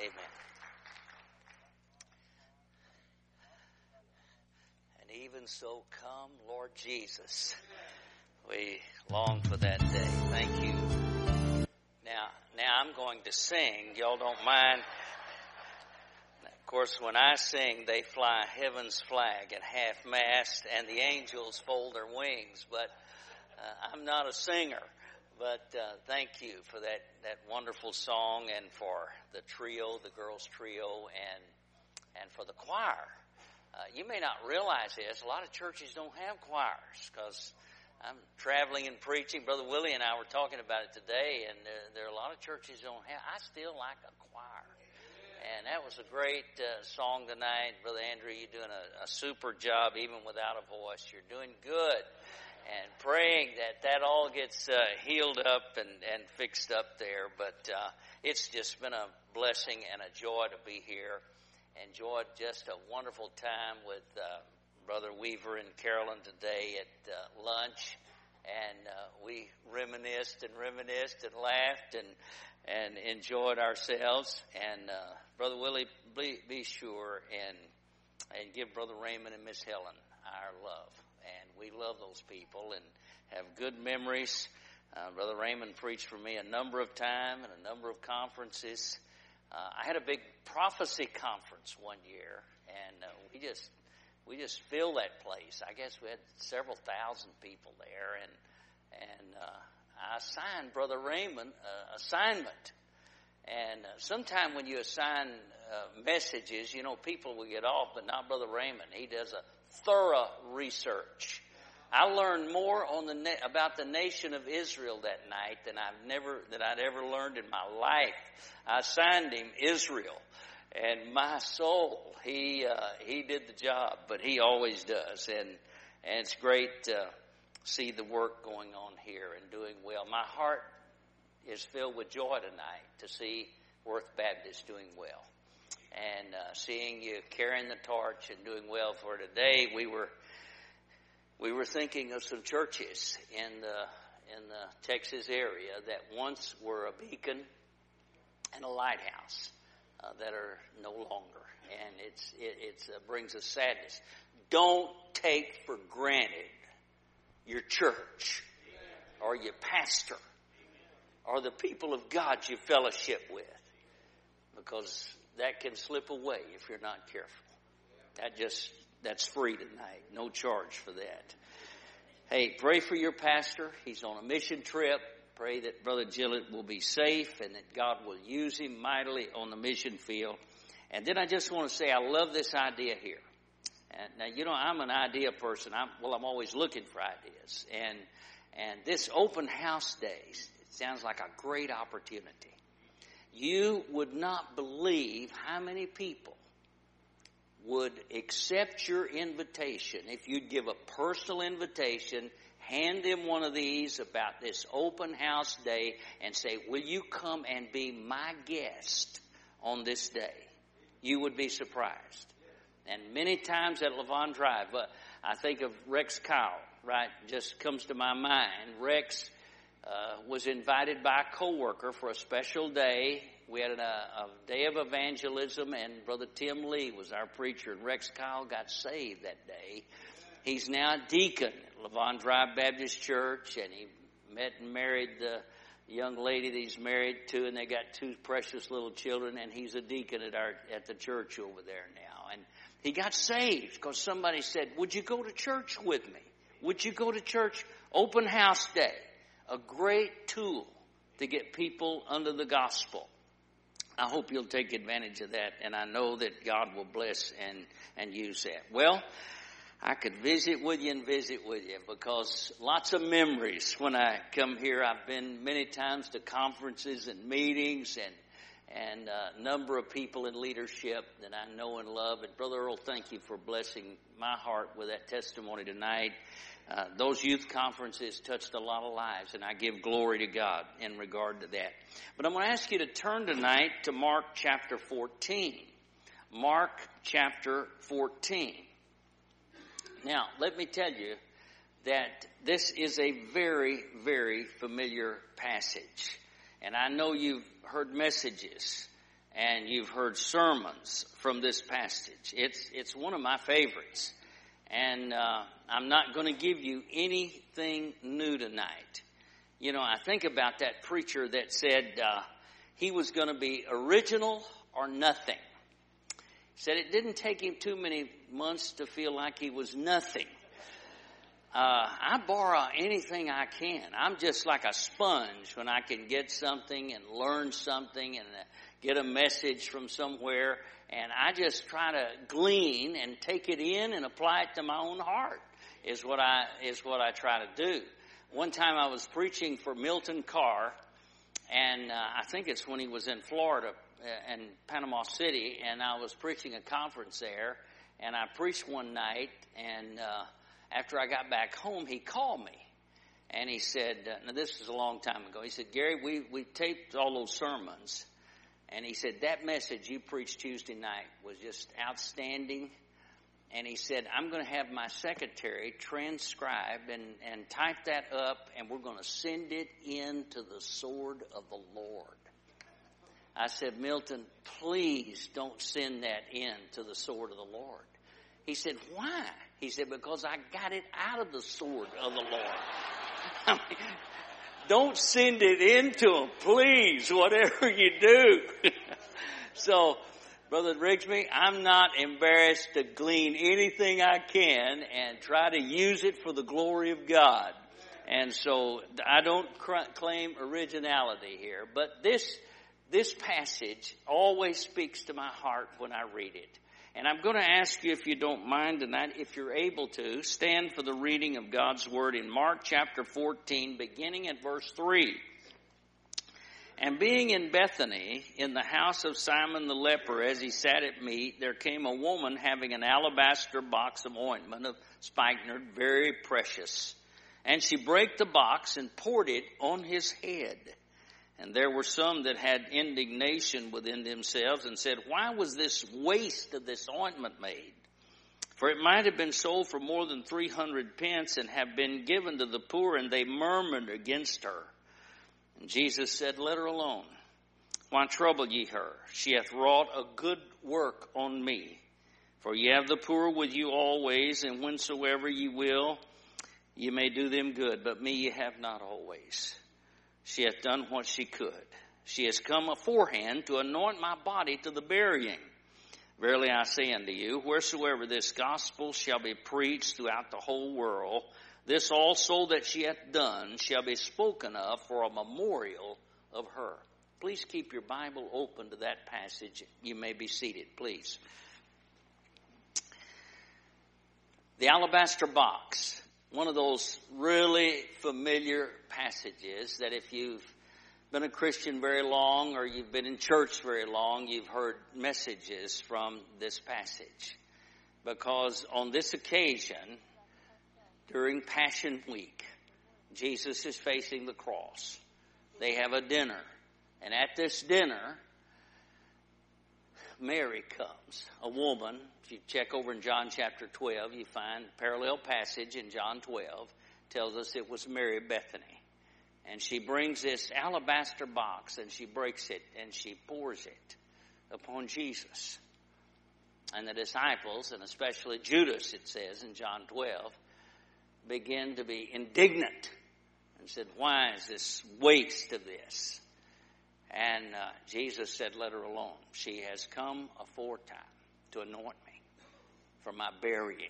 Amen. And even so, come, Lord Jesus. We long for that day. Thank you. Now I'm going to sing. Y'all don't mind. Of course, when I sing, they fly heaven's flag at half-mast, and the angels fold their wings. But I'm not a singer. But thank you for that wonderful song, and for the trio, the girls' trio, and for the choir. You may not realize this. A lot of churches don't have choirs because I'm traveling and preaching. Brother Willie and I were talking about it today, and there are a lot of churches don't have. I still like a choir. And that was a great song tonight. Brother Andrew, you're doing a super job even without a voice. You're doing good. And praying that all gets healed up and fixed up there. But it's just been a blessing and a joy to be here. Enjoyed just a wonderful time with Brother Weaver and Carolyn today at lunch. And we reminisced and laughed and enjoyed ourselves. And Brother Willie, be sure and give Brother Raymond and Miss Helen our love. And we love those people and have good memories. Brother Raymond preached for me a number of times and a number of conferences. I had a big prophecy conference one year, and we just filled that place. I guess we had several thousand people there, and I assigned Brother Raymond assignment. And sometime when you assign messages, people will get off, but not Brother Raymond. He does a thorough research. I learned more about the nation of Israel that night than I'd ever learned in my life. I assigned him Israel, and my soul, he did the job, but he always does, and it's great to see the work going on here and doing well. My heart is filled with joy tonight to see Worth Baptist doing well. And seeing you carrying the torch and doing well for today, we were thinking of some churches in the Texas area that once were a beacon and a lighthouse that are no longer, and it brings us sadness. Don't take for granted your church or your pastor or the people of God you fellowship with, because that can slip away if you're not careful. That's free tonight. No charge for that. Hey, pray for your pastor. He's on a mission trip. Pray that Brother Gillett will be safe and that God will use him mightily on the mission field. And then I just want to say I love this idea here. And now, I'm an idea person. I'm always looking for ideas. And this open house day, it sounds like a great opportunity. You would not believe how many people would accept your invitation if you'd give a personal invitation, hand them one of these about this open house day, and say, will you come and be my guest on this day? You would be surprised. And many times at Levon Drive, I think of Rex Kyle, right? Just comes to my mind. Rex was invited by a coworker for a special day. We had a day of evangelism, and Brother Tim Lee was our preacher, and Rex Kyle got saved that day. He's now a deacon at Levon Drive Baptist Church, and he met and married the young lady that he's married to, and they got two precious little children, and he's a deacon at the church over there now. And he got saved because somebody said, would you go to church with me? Would you go to church open house day? A great tool to get people under the gospel. I hope you'll take advantage of that, and I know that God will bless and use that. Well, I could visit with you because lots of memories when I come here. I've been many times to conferences and meetings and a number of people in leadership that I know and love. And Brother Earl, thank you for blessing my heart with that testimony tonight. Those youth conferences touched a lot of lives, and I give glory to God in regard to that. But I'm going to ask you to turn tonight to Mark chapter 14. Mark chapter 14. Now, let me tell you that this is a very, very familiar passage. And I know you've heard messages and you've heard sermons from this passage. It's one of my favorites. And I'm not going to give you anything new tonight. You know, I think about that preacher that said he was going to be original or nothing. He said it didn't take him too many months to feel like he was nothing. I borrow anything I can. I'm just like a sponge when I can get something and learn something and get a message from somewhere. And I just try to glean and take it in and apply it to my own heart is what I try to do. One time I was preaching for Milton Carr, and I think it's when he was in Florida and Panama City, and I was preaching a conference there, and I preached one night, and after I got back home, he called me, and he said, now this was a long time ago, he said, Gary, we taped all those sermons, and he said, that message you preached Tuesday night was just outstanding. And he said, I'm going to have my secretary transcribe and type that up, and we're going to send it in to the sword of the Lord. I said, Milton, please don't send that in to the sword of the Lord. He said, why? He said, because I got it out of the sword of the Lord. I mean, don't send it into him, please, whatever you do. So, Brother Rigsby, I'm not embarrassed to glean anything I can and try to use it for the glory of God. And so I don't claim originality here, but this passage always speaks to my heart when I read it. And I'm going to ask you, if you don't mind tonight, if you're able to, stand for the reading of God's Word in Mark chapter 14, beginning at verse 3. And being in Bethany, in the house of Simon the leper, as he sat at meat, there came a woman having an alabaster box of ointment of spikenard, very precious. And she brake the box and poured it on his head. And there were some that had indignation within themselves and said, why was this waste of this ointment made? For it might have been sold for more than 300 pence and have been given to the poor. And they murmured against her. And Jesus said, let her alone. Why trouble ye her? She hath wrought a good work on me. For ye have the poor with you always, and whensoever ye will, ye may do them good. But me ye have not always. She hath done what she could. She has come aforehand to anoint my body to the burying. Verily I say unto you, wheresoever this gospel shall be preached throughout the whole world, this also that she hath done shall be spoken of for a memorial of her. Please keep your Bible open to that passage. You may be seated, please. The alabaster box. One of those really familiar passages that if you've been a Christian very long or you've been in church very long, you've heard messages from this passage. Because on this occasion, during Passion Week, Jesus is facing the cross. They have a dinner. And at this dinner, Mary comes, a woman. If you check over in John chapter 12, you find a parallel passage in John 12. Tells us it was Mary Bethany. And she brings this alabaster box and she breaks it and she pours it upon Jesus. And the disciples, and especially Judas, it says in John 12, begin to be indignant and said, why is this waste of this? And Jesus said, let her alone. She has come aforetime to anoint me for my burying.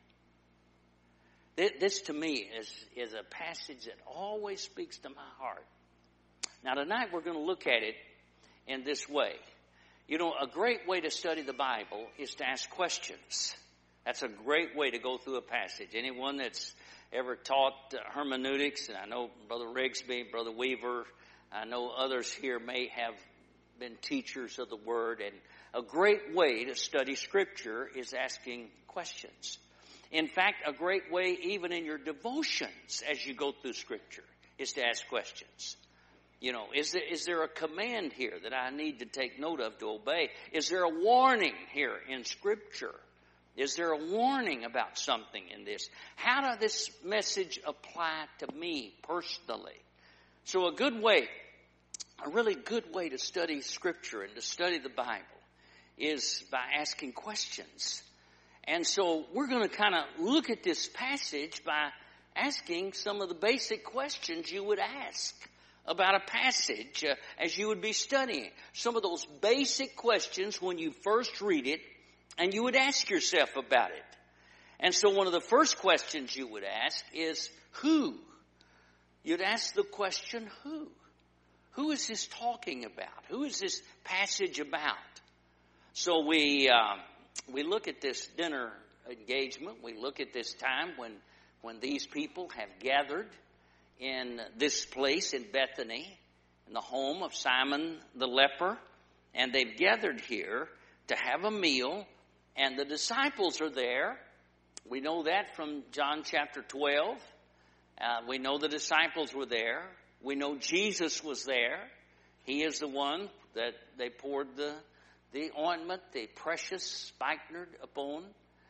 This to me is a passage that always speaks to my heart. Now tonight we're going to look at it in this way. You know, a great way to study the Bible is to ask questions. That's a great way to go through a passage. Anyone that's ever taught hermeneutics, and I know Brother Rigsby, Brother Weaver, I know others here may have been teachers of the Word, and a great way to study Scripture is asking questions. In fact, a great way even in your devotions as you go through Scripture is to ask questions. You know, is there a command here that I need to take note of to obey? Is there a warning here in Scripture? Is there a warning about something in this? How does this message apply to me personally? So a good way a really good way to study Scripture and to study the Bible is by asking questions. And so we're going to kind of look at this passage by asking some of the basic questions you would ask about a passage as you would be studying. Some of those basic questions when you first read it and you would ask yourself about it. And so one of the first questions you would ask is who? You'd ask the question who? Who is this talking about? Who is this passage about? So we look at this dinner engagement. We look at this time when these people have gathered in this place in Bethany, in the home of Simon the leper. And they've gathered here to have a meal. And the disciples are there. We know that from John chapter 12. We know the disciples were there. We know Jesus was there. He is the one that they poured the ointment, the precious spikenard upon.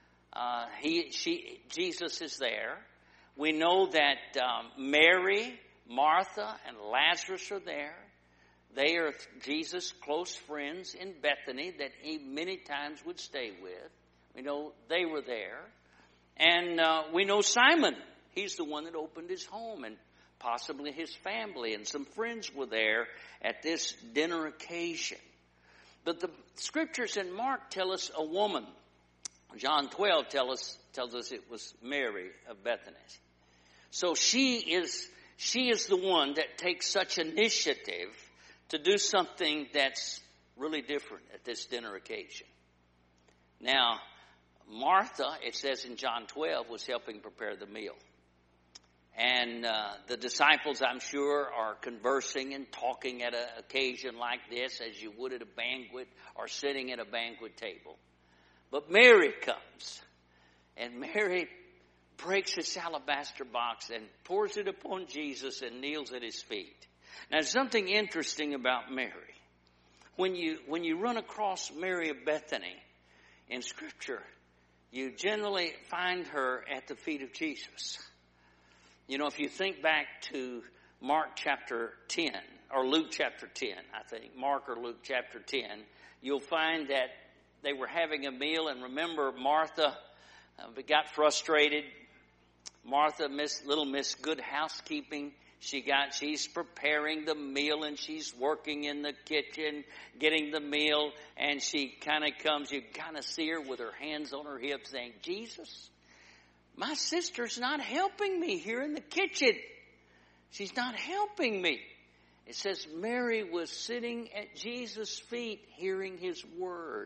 Jesus is there. We know that Mary, Martha, and Lazarus are there. They are Jesus' close friends in Bethany that he many times would stay with. We know they were there. And we know Simon. He's the one that opened his home, and possibly his family and some friends were there at this dinner occasion. But the scriptures in Mark tell us a woman. John 12 tells us it was Mary of Bethany. So she is the one that takes such initiative to do something that's really different at this dinner occasion. Now, Martha, it says in John 12, was helping prepare the meal. And the disciples, I'm sure, are conversing and talking at an occasion like this as you would at a banquet or sitting at a banquet table. But Mary comes, and Mary breaks this alabaster box and pours it upon Jesus and kneels at his feet. Now, there's something interesting about Mary. When you run across Mary of Bethany in Scripture, you generally find her at the feet of Jesus. You know, if you think back to Mark chapter 10, or Luke chapter 10, I think, Mark or Luke chapter 10, you'll find that they were having a meal, and remember Martha got frustrated. Martha, little Miss Good Housekeeping, she's preparing the meal, and she's working in the kitchen, getting the meal, and she kind of comes, you kind of see her with her hands on her hips saying, Jesus, my sister's not helping me here in the kitchen. She's not helping me. It says Mary was sitting at Jesus' feet hearing his word.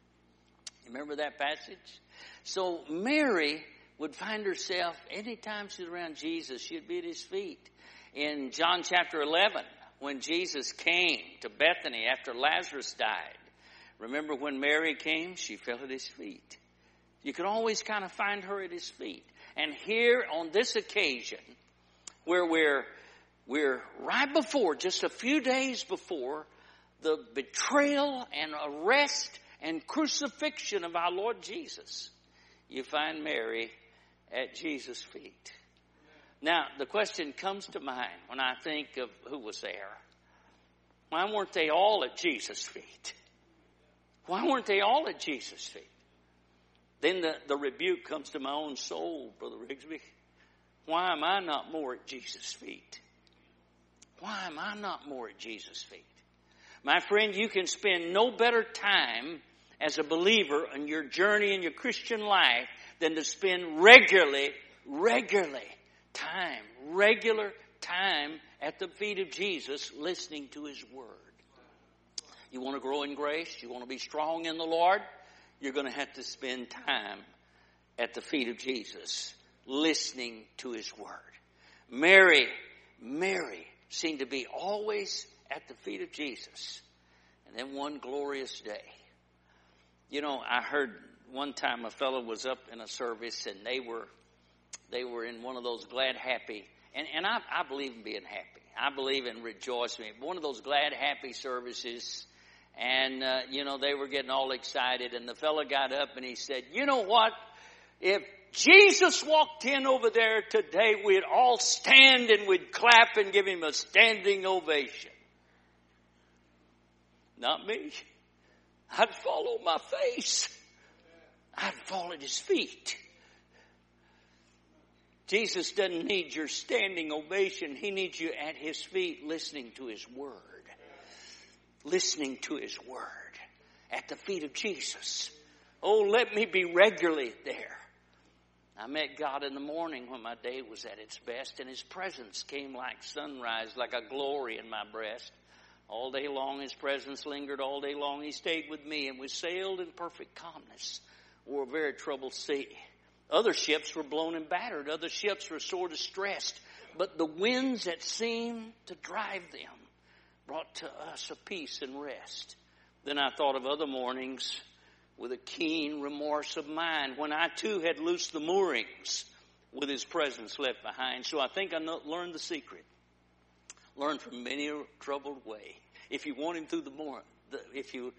You remember that passage? So Mary would find herself, anytime she's around Jesus, she'd be at his feet. In John chapter 11, when Jesus came to Bethany after Lazarus died, remember when Mary came? She fell at his feet. You could always kind of find her at his feet. And here on this occasion, where we're right before, just a few days before, the betrayal and arrest and crucifixion of our Lord Jesus, you find Mary at Jesus' feet. Now, the question comes to mind when I think of who was there. Why weren't they all at Jesus' feet? Why weren't they all at Jesus' feet? Then the rebuke comes to my own soul, Brother Rigsby. Why am I not more at Jesus' feet? Why am I not more at Jesus' feet? My friend, you can spend no better time as a believer in your journey in your Christian life than to spend regular time at the feet of Jesus listening to his word. You want to grow in grace? You want to be strong in the Lord? You're going to have to spend time at the feet of Jesus, listening to his word. Mary seemed to be always at the feet of Jesus. And then one glorious day, you know, I heard one time a fellow was up in a service, and they were in one of those glad, happy, and I believe in being happy. I believe in rejoicing. One of those glad, happy services. And, they were getting all excited. And the fellow got up and he said, you know what? If Jesus walked in over there today, we'd all stand and we'd clap and give him a standing ovation. Not me. I'd fall on my face. I'd fall at his feet. Jesus doesn't need your standing ovation. He needs you at his feet listening to his word. Listening to his word at the feet of Jesus. Oh, let me be regularly there. I met God in the morning when my day was at its best, and his presence came like sunrise, like a glory in my breast. All day long his presence lingered, all day long he stayed with me, and we sailed in perfect calmness o'er a very troubled sea. Other ships were blown and battered, other ships were sore distressed, but the winds that seemed to drive them brought to us a peace and rest. Then I thought of other mornings with a keen remorse of mind when I too had loosed the moorings with his presence left behind. So I think I learned the secret. Learn from many a troubled way. If you want him through the morning, if you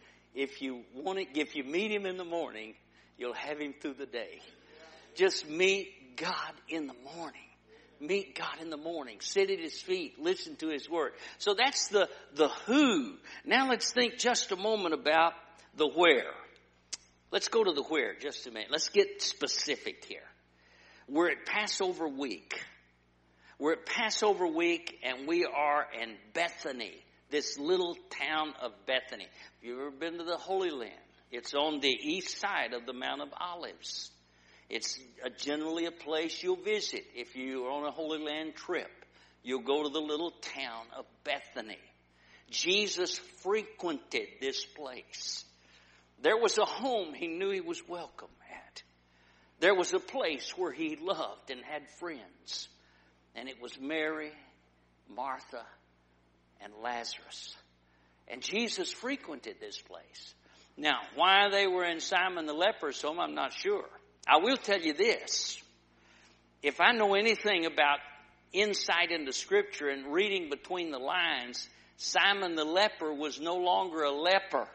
meet him in the morning, you'll have him through the day. Just meet God in the morning. Meet God in the morning. Sit at his feet. Listen to his word. So that's the who. Now let's think just a moment about the where. Let's go to the where just a minute. Let's get specific here. We're at Passover week. We're at Passover week, and we are in Bethany, this little town of Bethany. If you've ever been to the Holy Land, it's on the east side of the Mount of Olives. It's generally a place you'll visit if you're on a Holy Land trip. You'll go to the little town of Bethany. Jesus frequented this place. There was a home he knew he was welcome at. There was a place where he loved and had friends. And it was Mary, Martha, and Lazarus. And Jesus frequented this place. Now, why they were in Simon the leper's home, I'm not sure. I will tell you this. If I know anything about insight into Scripture and reading between the lines, Simon the leper was no longer a leper.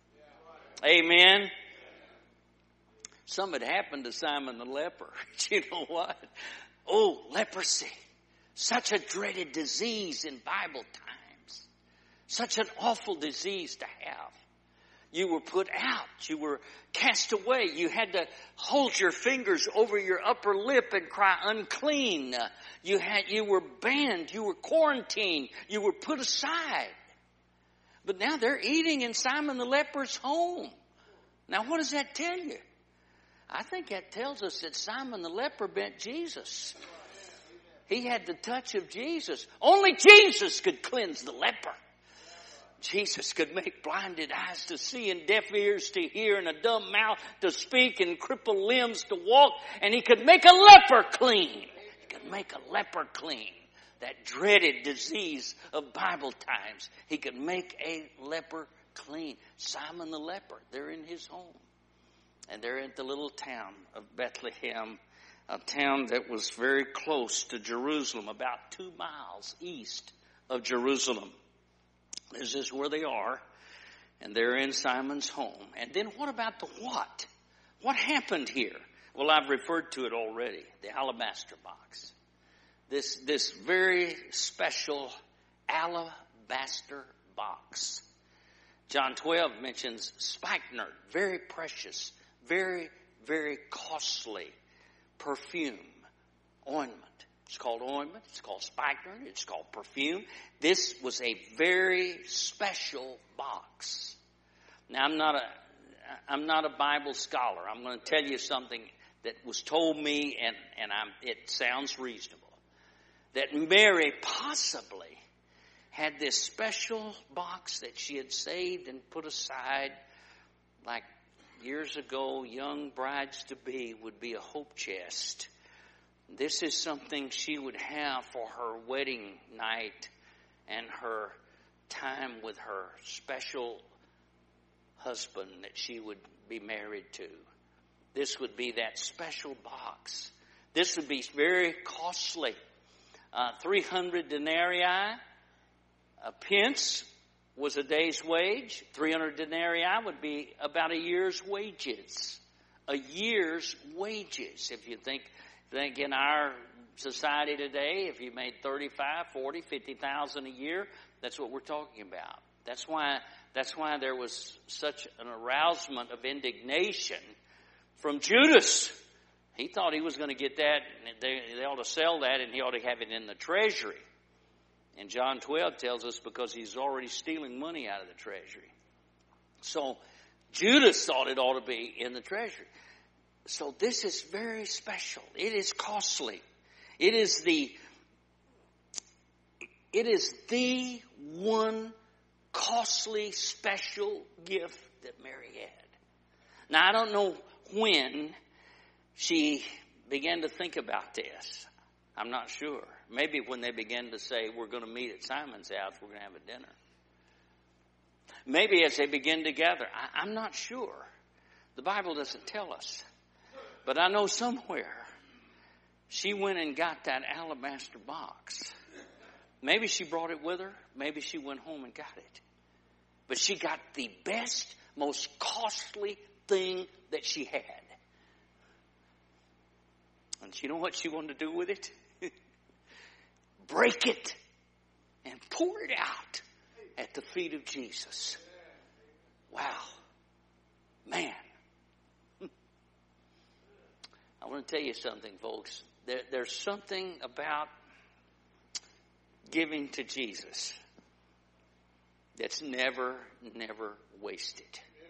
Amen. Something had happened to Simon the leper. You know what? Oh, leprosy. Such a dreaded disease in Bible times. Such an awful disease to have. You were put out. You were cast away. You had to hold your fingers over your upper lip and cry unclean. You were banned. You were quarantined. You were put aside. But now they're eating in Simon the leper's home. Now what does that tell you? I think that tells us that Simon the leper met Jesus. He had the touch of Jesus. Only Jesus could cleanse the leper. Jesus could make blinded eyes to see and deaf ears to hear and a dumb mouth to speak and crippled limbs to walk. And he could make a leper clean. He could make a leper clean. That dreaded disease of Bible times. He could make a leper clean. Simon the leper, they're in his home. And they're at the little town of Bethlehem, a town that was very close to Jerusalem, about 2 miles east of Jerusalem. This is where they are, and they're in Simon's home. And then what about the what? What happened here? Well, I've referred to it already, the alabaster box. This very special alabaster box. John 12 mentions spikenard, very precious, very, very costly perfume, ointment. It's called ointment, it's called spikenard, it's called perfume. This was a very special box. Now, I'm not a Bible scholar. I'm going to tell you something that was told me, and it sounds reasonable. That Mary possibly had this special box that she had saved and put aside, like years ago, young brides-to-be would be a hope chest. This is something she would have for her wedding night and her time with her special husband that she would be married to. This would be that special box. This would be very costly. 300 denarii, a pence was a day's wage. 300 denarii would be about a year's wages. A year's wages. If you think in our society today, if you made 35, 40, 50,000 a year, that's what we're talking about. That's why That's why there was such an arousement of indignation from Judas. He thought he was going to get that, and they ought to sell that, and he ought to have it in the treasury. And John 12 tells us because he's already stealing money out of the treasury. So Judas thought it ought to be in the treasury. So this is very special. It is costly. It is the one costly, special gift that Mary had. Now, I don't know when she began to think about this. I'm not sure. Maybe when they began to say, we're going to meet at Simon's house, we're going to have a dinner. Maybe as they begin to gather. I'm not sure. The Bible doesn't tell us. But I know somewhere she went and got that alabaster box. Maybe she brought it with her. Maybe she went home and got it. But she got the best, most costly thing that she had. And you know what she wanted to do with it? Break it and pour it out at the feet of Jesus. Wow. Man. I want to tell you something, folks. There's something about giving to Jesus that's never wasted.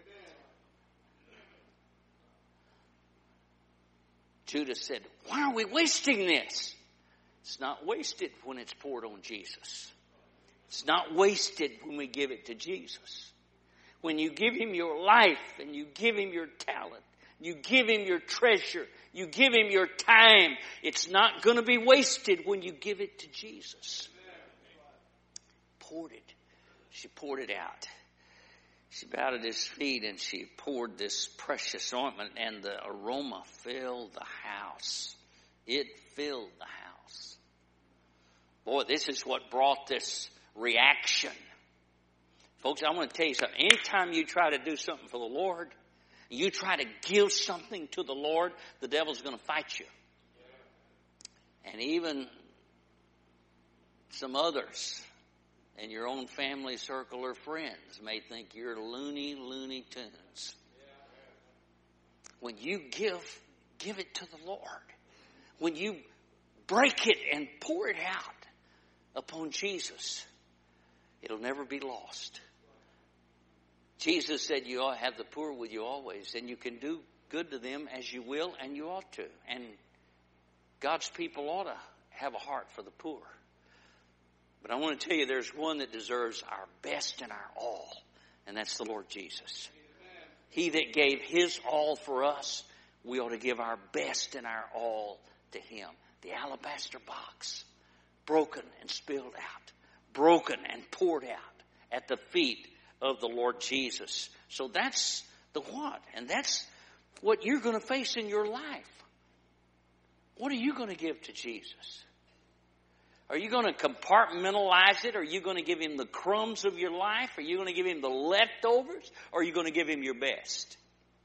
Judas said, why are we wasting this? It's not wasted when it's poured on Jesus. It's not wasted when we give it to Jesus. When you give him your life and you give him your talent, you give him your treasure, you give him your time, it's not going to be wasted when you give it to Jesus. Poured it. She poured it out. She bowed at his feet and she poured this precious ointment, and the aroma filled the house. It filled the house. Boy, this is what brought this reaction. Folks, I want to tell you something. Anytime you try to do something for the Lord, you try to give something to the Lord, the devil's going to fight you. And even some others in your own family circle or friends may think you're Looney Tunes. When you give it to the Lord. When you break it and pour it out upon Jesus, it'll never be lost. Jesus said you ought to have the poor with you always, and you can do good to them as you will, and you ought to. And God's people ought to have a heart for the poor. But I want to tell you, there's one that deserves our best and our all, and that's the Lord Jesus. He that gave his all for us, we ought to give our best and our all to him. The alabaster box, broken and spilled out, broken and poured out at the feet of the Lord Jesus. So that's the what, and that's what you're going to face in your life. What are you going to give to Jesus? Are you going to compartmentalize it? Are you going to give him the crumbs of your life? Are you going to give him the leftovers? Or are you going to give him your best?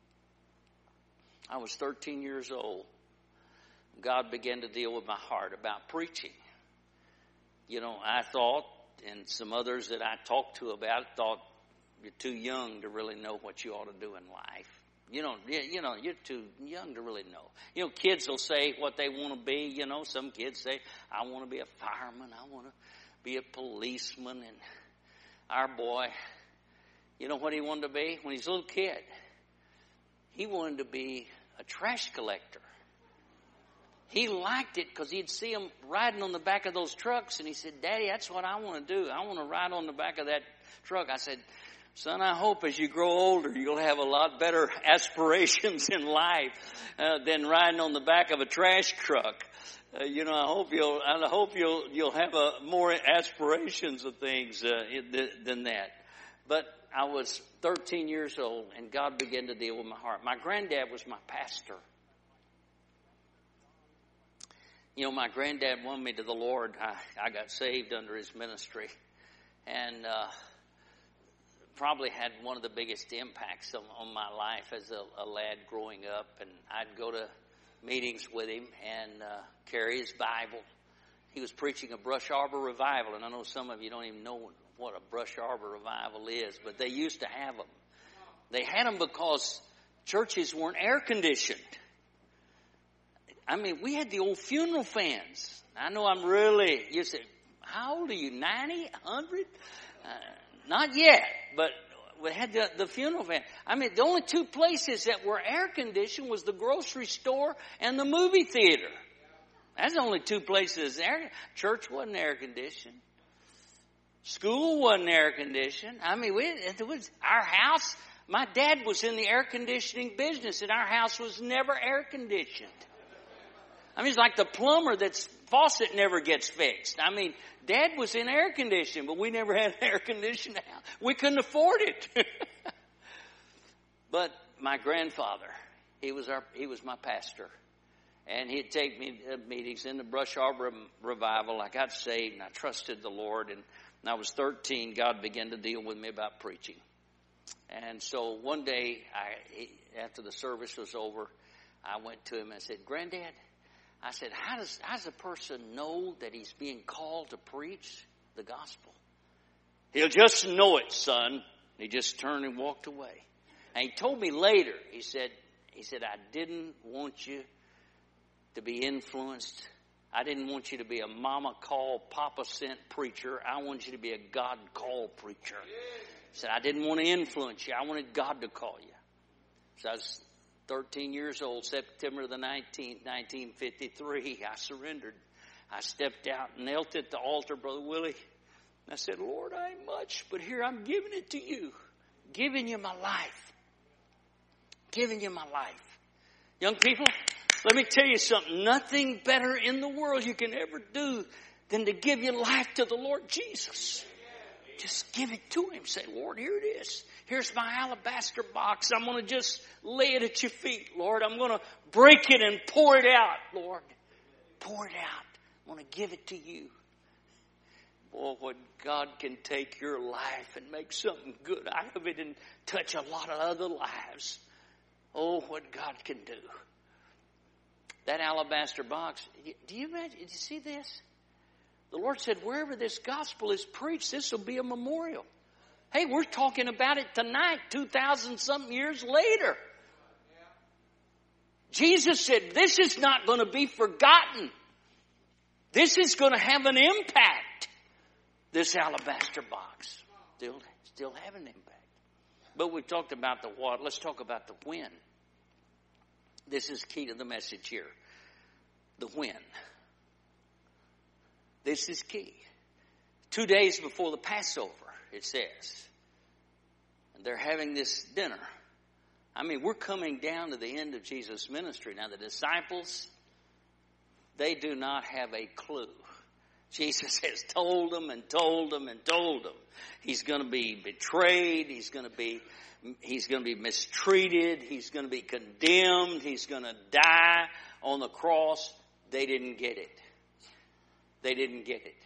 I was 13 years old. God began to deal with my heart about preaching. You know, I thought, and some others that I talked to about it, thought you're too young to really know what you ought to do in life. You know, you're too young to really know. You know, kids will say what they want to be. You know, some kids say, I want to be a fireman. I want to be a policeman. And our boy, you know what he wanted to be when he was a little kid? He wanted to be a trash collector. He liked it because he'd see him riding on the back of those trucks. And he said, Daddy, that's what I want to do. I want to ride on the back of that truck. I said, son, I hope as you grow older, you'll have a lot better aspirations in life than riding on the back of a trash truck. You know, I hope you'll have more aspirations of things than that. But I was 13 years old, and God began to deal with my heart. My granddad was my pastor. You know, my granddad won me to the Lord. I got saved under his ministry, and probably had one of the biggest impacts on my life as a lad growing up. And I'd go to meetings with him and carry his Bible. He was preaching a Brush Arbor revival, and I know some of you don't even know what a Brush Arbor revival is, but they used to have them. They had them because churches weren't air conditioned. I mean, we had the old funeral fans. I know you say, how old are you, 90, 100? Not yet, but we had the funeral fan. I mean, the only two places that were air conditioned was the grocery store and the movie theater. That's the only two places. Church wasn't air conditioned. School wasn't air conditioned. I mean, our house, my dad was in the air conditioning business, and our house was never air conditioned. I mean, it's like the plumber that's faucet never gets fixed. I mean, Dad was in air conditioning, but we never had air conditioning house. We couldn't afford it. But my grandfather, he was my pastor. And he'd take me to meetings in the Brush Arbor revival. I got saved and I trusted the Lord. And when I was 13, God began to deal with me about preaching. And so one day, after the service was over, I went to him and I said, Granddad, I said, how does a person know that he's being called to preach the gospel? He'll just know it, son. He just turned and walked away. And he told me later, he said, I didn't want you to be influenced. I didn't want you to be a mama called, papa sent preacher. I want you to be a God called preacher. He said, I didn't want to influence you. I wanted God to call you. So I was 13 years old, September the 19th, 1953. I surrendered. I stepped out and knelt at the altar, Brother Willie. And I said, Lord, I ain't much, but here I'm giving it to you. Giving you my life. Giving you my life. Young people, let me tell you something. Nothing better in the world you can ever do than to give your life to the Lord Jesus. Just give it to Him. Say, Lord, here it is. Here's my alabaster box. I'm going to just lay it at your feet, Lord. I'm going to break it and pour it out, Lord. Pour it out. I want to give it to you. Boy, what God can take your life and make something good out of it and touch a lot of other lives. Oh, what God can do. That alabaster box, do you imagine? Did you see this? The Lord said, wherever this gospel is preached, this will be a memorial. Hey, we're talking about it tonight, 2,000-something years later. Jesus said, this is not going to be forgotten. This is going to have an impact. This alabaster box still have an impact. But we talked about the what. Let's talk about the when. This is key to the message here. The when. This is key. 2 days before the Passover, it says. And they're having this dinner. I mean, we're coming down to the end of Jesus' ministry. Now, the disciples, they do not have a clue. Jesus has told them and told them and told them. He's going to be betrayed. He's going to be mistreated. He's going to be condemned. He's going to die on the cross. They didn't get it. They didn't get it.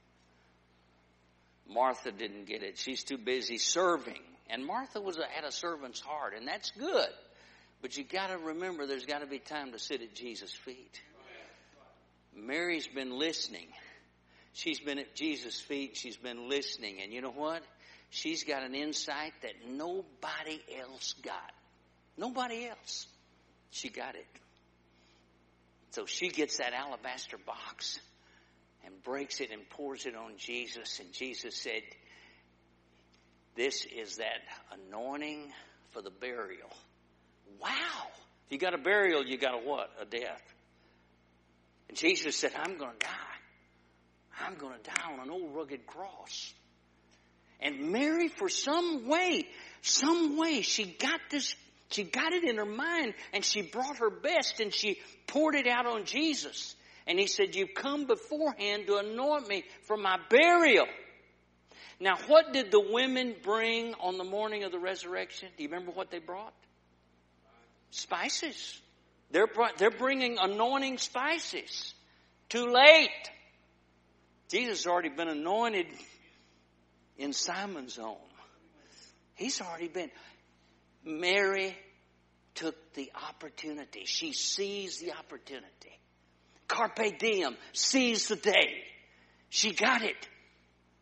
Martha didn't get it. She's too busy serving. And Martha had a servant's heart, and that's good. But you got to remember there's got to be time to sit at Jesus' feet. Mary's been listening. She's been at Jesus' feet. She's been listening. And you know what? She's got an insight that nobody else got. Nobody else. She got it. So she gets that alabaster box and breaks it and pours it on Jesus. And Jesus said, this is that anointing for the burial. Wow. If you got a burial, you got a what? A death. And Jesus said, I'm going to die. I'm going to die on an old rugged cross. And Mary, for some way, she got this, she got it in her mind, and she brought her best, and she poured it out on Jesus. And he said, you've come beforehand to anoint me for my burial. Now, what did the women bring on the morning of the resurrection? Do you remember what they brought? Spices. They're bringing anointing spices. Too late. Jesus has already been anointed in Simon's home. He's already been. Mary took the opportunity. She seized the opportunity. Carpe diem, seize the day. She got it.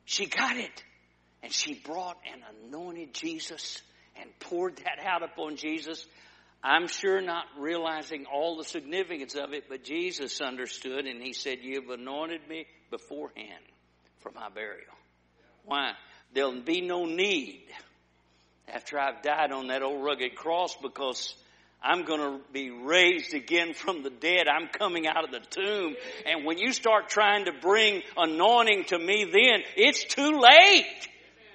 She got it. And she brought and anointed Jesus and poured that out upon Jesus. I'm sure not realizing all the significance of it, but Jesus understood, and he said, you've anointed me beforehand for my burial. Why? There'll be no need after I've died on that old rugged cross, because I'm going to be raised again from the dead. I'm coming out of the tomb. And when you start trying to bring anointing to me then, it's too late.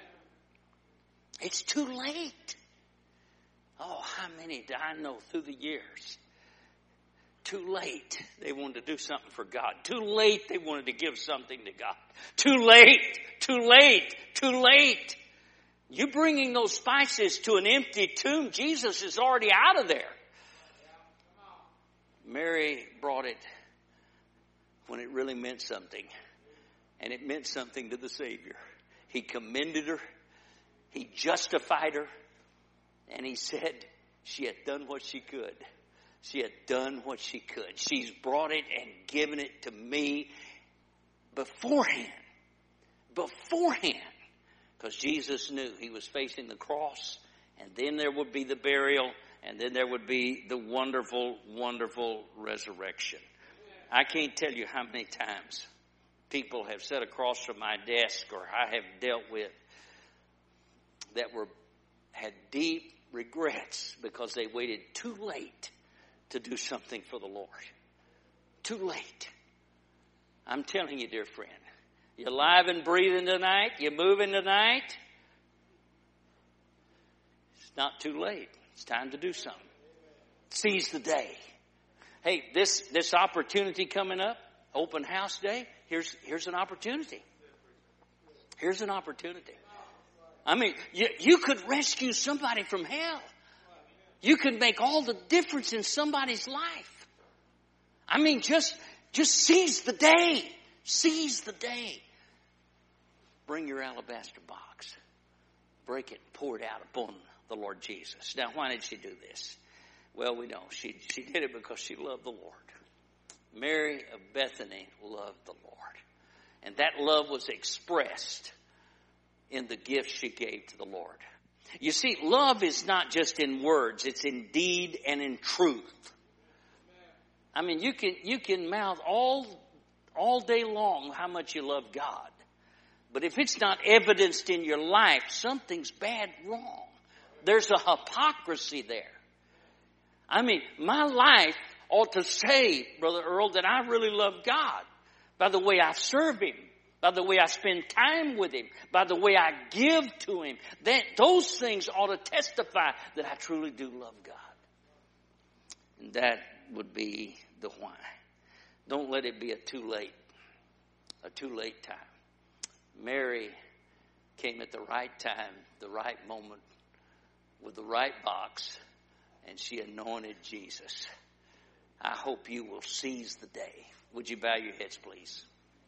It's too late. Oh, how many do I know through the years? Too late, they wanted to do something for God. Too late, they wanted to give something to God. Too late, too late, too late. You bringing those spices to an empty tomb, Jesus is already out of there. Mary brought it when it really meant something. And it meant something to the Savior. He commended her. He justified her. And he said she had done what she could. She had done what she could. She's brought it and given it to me beforehand. Beforehand. Because Jesus knew he was facing the cross. And then there would be the burial. And then there would be the wonderful, wonderful resurrection. I can't tell you how many times people have sat across from my desk, or I have dealt with, that had deep regrets because they waited too late to do something for the Lord. Too late. I'm telling you, dear friend, you're alive and breathing tonight. You're moving tonight. It's not too late. It's time to do something. Seize the day. Hey, this opportunity coming up, open house day, here's an opportunity. Here's an opportunity. I mean, you could rescue somebody from hell. You could make all the difference in somebody's life. I mean, just seize the day. Seize the day. Bring your alabaster box. Break it, pour it out upon the Lord Jesus. Now, why did she do this? Well, we know. She did it because she loved the Lord. Mary of Bethany loved the Lord. And that love was expressed in the gift she gave to the Lord. You see, love is not just in words. It's in deed and in truth. I mean, you can mouth all day long how much you love God. But if it's not evidenced in your life, something's bad wrong. There's a hypocrisy there. I mean, my life ought to say, Brother Earl, that I really love God by the way I serve Him, by the way I spend time with Him, by the way I give to Him. Those things ought to testify that I truly do love God. And that would be the why. Don't let it be a too late time. Mary came at the right time, the right moment, with the right box, and she anointed Jesus. I hope you will seize the day. Would you bow your heads, please?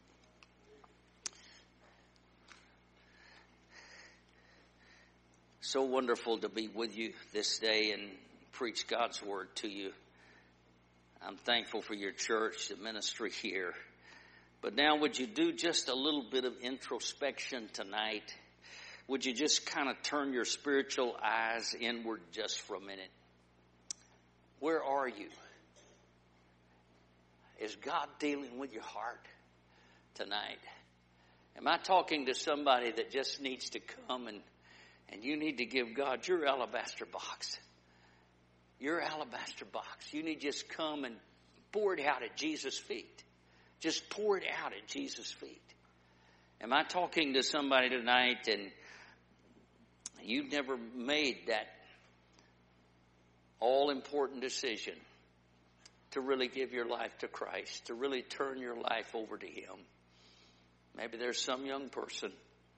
So wonderful to be with you this day and preach God's word to you. I'm thankful for your church, the ministry here. But now would you do just a little bit of introspection tonight? Would you just kind of turn your spiritual eyes inward just for a minute? Where are you? Is God dealing with your heart tonight? Am I talking to somebody that just needs to come and you need to give God your alabaster box? Your alabaster box. You need to just come and pour it out at Jesus' feet. Just pour it out at Jesus' feet. Am I talking to somebody tonight and you've never made that all-important decision to really give your life to Christ, to really turn your life over to Him? Maybe there's some young person,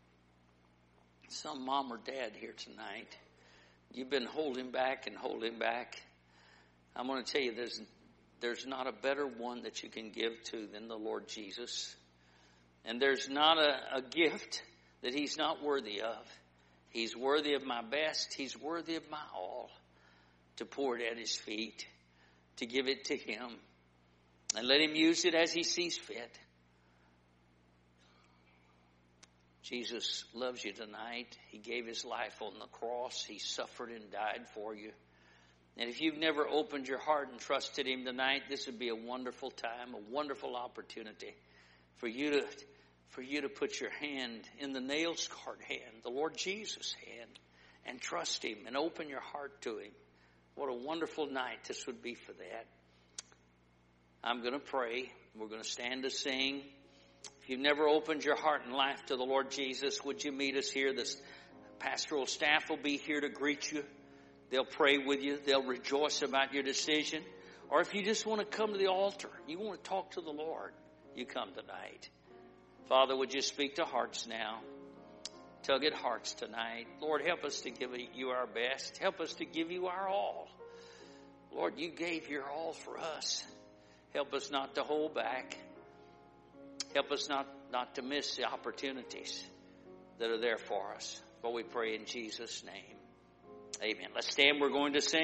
some mom or dad here tonight. You've been holding back and holding back. I'm going to tell you, there's not a better one that you can give to than the Lord Jesus. And there's not a gift that He's not worthy of. He's worthy of my best. He's worthy of my all. To pour it at His feet, to give it to Him, and let Him use it as He sees fit. Jesus loves you tonight. He gave his life on the cross. He suffered and died for you. And if you've never opened your heart and trusted him tonight, this would be a wonderful time, a wonderful opportunity for you to put your hand in the nail-scarred hand, the Lord Jesus' hand, and trust him and open your heart to him. What a wonderful night this would be for that. I'm going to pray. We're going to stand to sing. If you've never opened your heart and life to the Lord Jesus, would you meet us here? The pastoral staff will be here to greet you. They'll pray with you. They'll rejoice about your decision. Or if you just want to come to the altar, you want to talk to the Lord, you come tonight. Father, would you speak to hearts now? Tug at hearts tonight. Lord, help us to give you our best. Help us to give you our all. Lord, you gave your all for us. Help us not to hold back. Help us not to miss the opportunities that are there for us. For we pray in Jesus' name. Amen. Let's stand. We're going to sing.